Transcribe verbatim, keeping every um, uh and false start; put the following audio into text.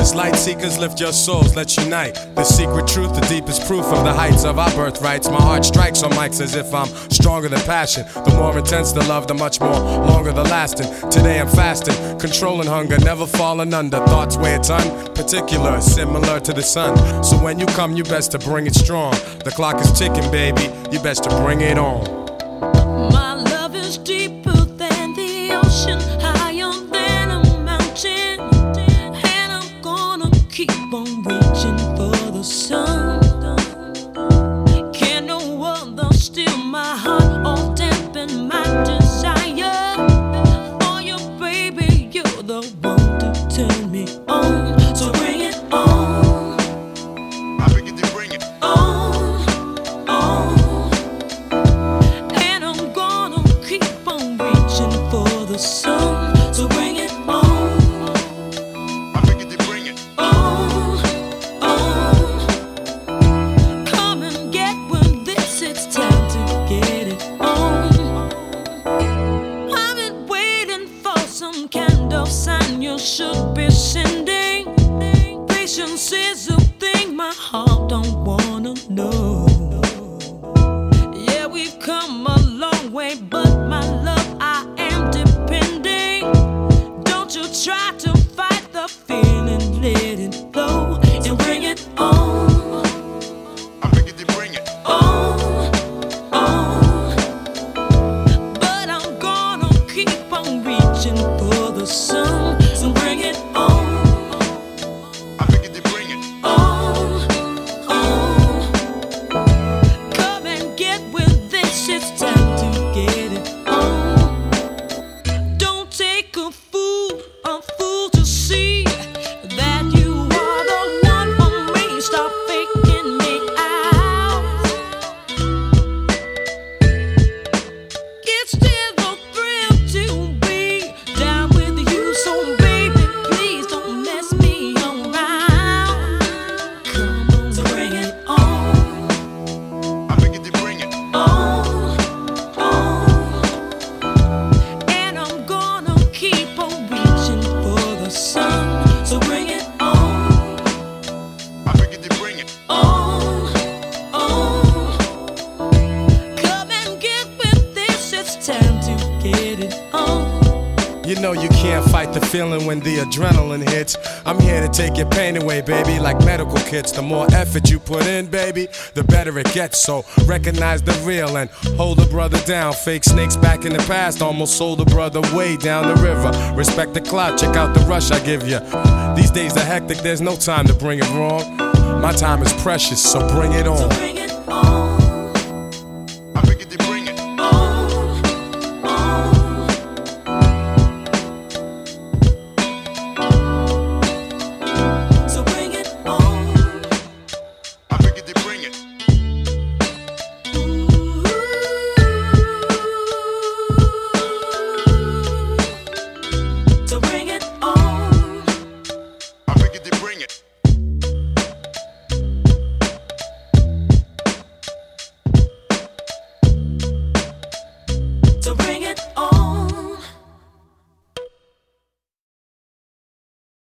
as light seekers lift your souls, let's unite. The secret truth, the deepest proof of the heights of our birthrights. My heart strikes on mics as if I'm stronger than passion. The more intense the love, the much more longer the lasting. Today I'm fasting, controlling hunger, never falling under. Thoughts where it's unparticular, similar to the sun. So when you come, you best to bring it strong. The clock is ticking, baby, you best to bring it on. My love is deeper than the ocean, higher than a mountain, and I'm gonna keep on reaching for the sun. Can no other steal my heart or dampen my desire? For you, baby, you're the one to turn me on. So bring it on. I begin to bring it on, on. And I'm gonna keep on reaching for the sun. So bring it on. I begin to bring it on, on. Come and get with this, it's time to get it on. I've been waiting for some kind of sign you should be sending. Patience is a thing my heart don't wanna know. Yeah, we've come a long way, but my love, I am depending. Don't you try to fight the feeling, let it go and bring it on. I begin to bring it On, on. But I'm gonna keep on reaching for the sun. So bring it on. I begin to bring it On, on. Come and get with this, it's time to get it on. Don't take a fool, a fool to see that you are the one for me. Stop faking me out. It's still a thrill to be down with you, so baby, please don't mess me around. Come on, so bring it on, I begin to bring it on, on. And I'm gonna keep on reaching for the sun. So bring it on, I begin to bring it on, on. Come and get with this, it's time to get it on. You know you can't fight the feeling when the adrenaline hits. I'm here to take your pain away, baby, like medical kits. The more effort you put in, baby, the better it gets. So recognize the real and hold a brother down. Fake snakes back in the past almost sold a brother way down the river. Respect the clout, check out the rush I give you. These days are hectic, there's no time to bring it wrong. My time is precious, so bring it So on. bring it on, I begin to bring it on, on. So bring it on. I begin to bring it So bring it on. I begin to bring it